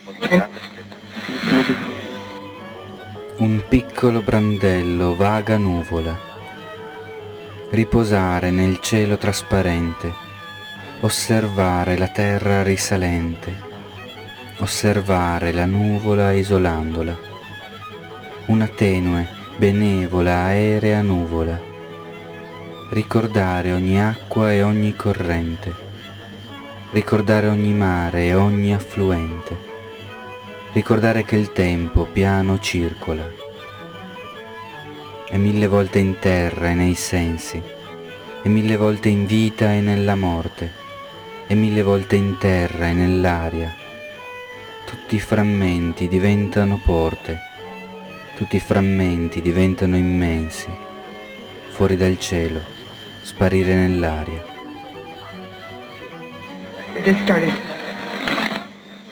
Un piccolo brandello, vaga nuvola, riposare nel cielo trasparente, osservare la terra risalente, osservare la nuvola isolandola, una tenue, benevola, aerea nuvola, ricordare ogni acqua e ogni corrente, ricordare ogni mare e ogni affluente, ricordare che il tempo piano circola, e 1000 volte in terra e nei sensi, e 1000 volte in vita e nella morte, e 1000 volte in terra e nell'aria. Tutti i frammenti diventano porte, tutti i frammenti diventano immensi, fuori dal cielo, sparire nell'aria. It just started.